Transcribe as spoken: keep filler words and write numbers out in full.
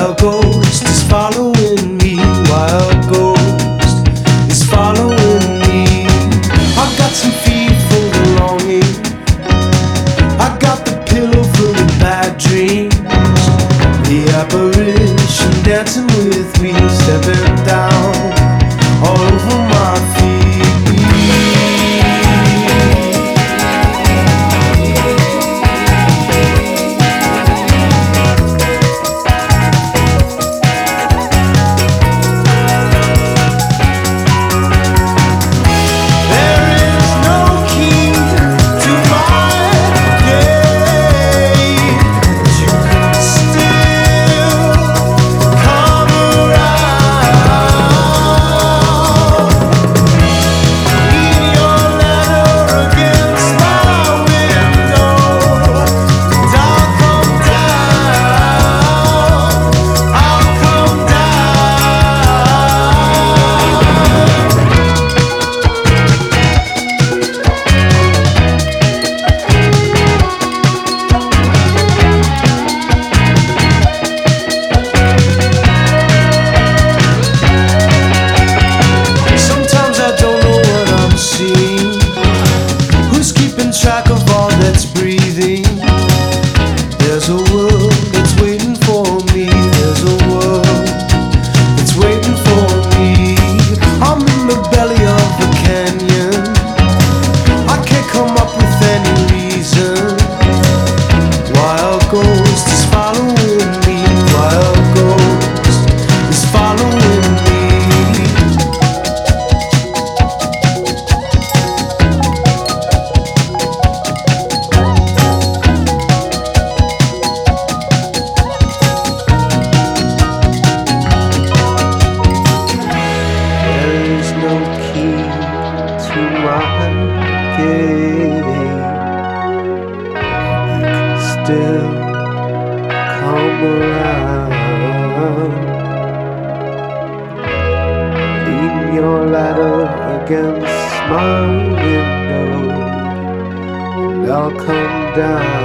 Wild ghost is following me. Wild ghost is following me. I've got some feet full of longing. I got the pillow full of bad dreams. The apparition dancing with me, stepping down all over my feet. Track of all that's breathing. There's a world that's waiting for me. There's a world that's waiting for me. I'm in the belly of a canyon. I can't come up with any reason. Wild ghost is following me. Wild ghost is following me. Still come around. Lean your ladder against my window, and I'll come down.